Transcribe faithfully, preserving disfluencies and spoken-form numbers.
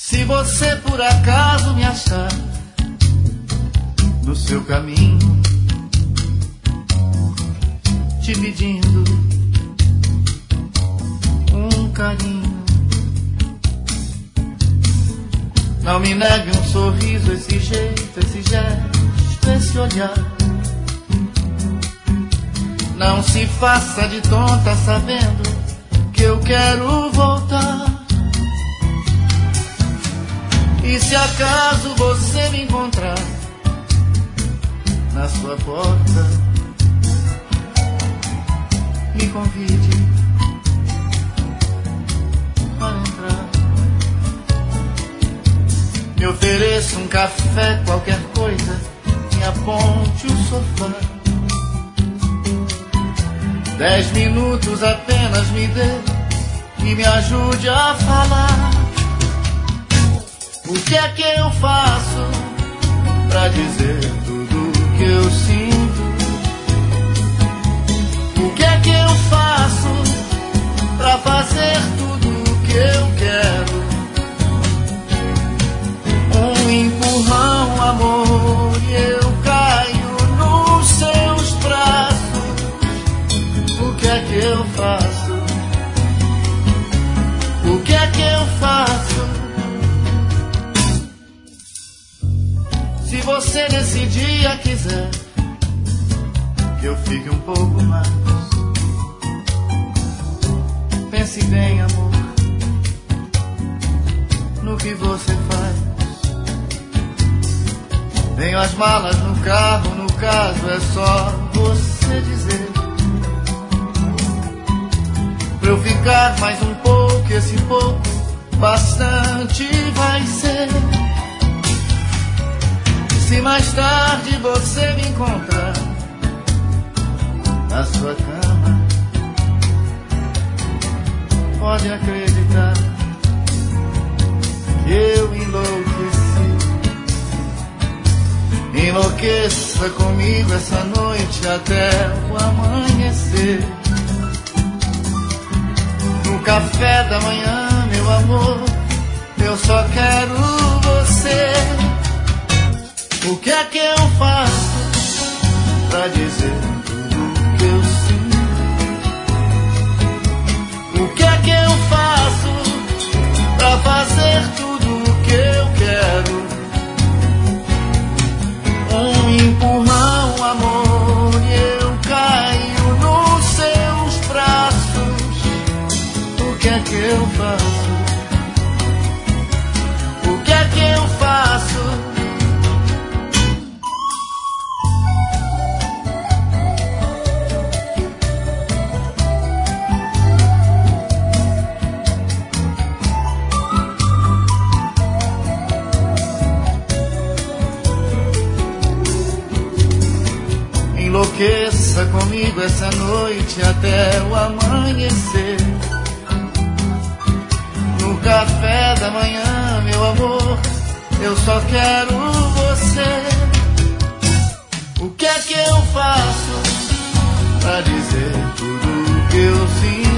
Se você por acaso me achar no seu caminho, te pedindo um carinho, não me negue um sorriso, esse jeito, esse gesto, esse olhar. Não se faça de tonta sabendo que eu quero voltar. E se acaso você me encontrar na sua porta, me convide para entrar. Me ofereça um café, qualquer coisa, me aponte o sofá. Dez minutos apenas me dê e me ajude a falar. O que é que eu faço pra dizer tudo o que eu sinto? O que é que eu faço pra fazer tudo o que eu quero? Um empurrão, amor, e eu caio nos seus braços. O que é que eu faço? O que é que eu faço? Se você nesse dia quiser que eu fique um pouco mais, pense bem, amor, no que você faz. Tenho as malas no carro, no caso é só você dizer pra eu ficar mais um pouco, esse pouco bastante vai ser. Se mais tarde você me encontrar na sua cama, pode acreditar que eu enlouqueci. Enlouqueça comigo essa noite até o amanhecer. No café da manhã, meu amor, eu só quero você. O que é que eu faço pra dizer tudo o que eu sinto? O que é que eu faço pra fazer tudo o que eu quero? Um empurrão, amor, e eu caio nos seus braços. O que é que eu faço? O que é que eu faço? Enlouqueça comigo essa noite até o amanhecer. No café da manhã, meu amor, eu só quero você. O que é que eu faço pra dizer tudo o que eu sinto?